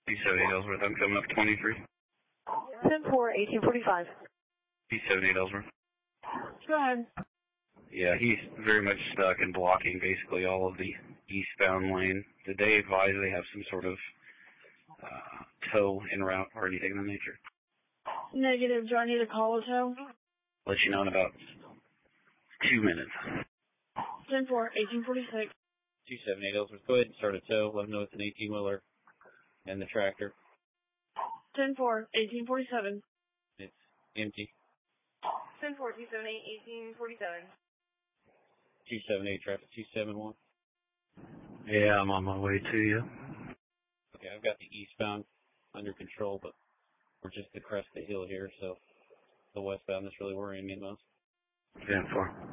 P78 Ellsworth, I'm coming up 23. 10-4, 1845. P78 Ellsworth. Go ahead. Yeah, he's very much stuck and blocking basically all of the eastbound lane. Did they advise they have some sort of tow en route or anything of the nature? Negative. Do I need to call a tow? Let you know in about 2 minutes. 10-4, 1846. 278 Ellsworth, go ahead and start a tow. Let them know it's an 18-wheeler and the tractor. 10-4, 1847. It's empty. 10-4, 278, 1847. 278 traffic, 271. Yeah, I'm on my way to you. Okay, I've got the eastbound under control, but we're just to crest the hill here, so the westbound is really worrying me the most. 10-4.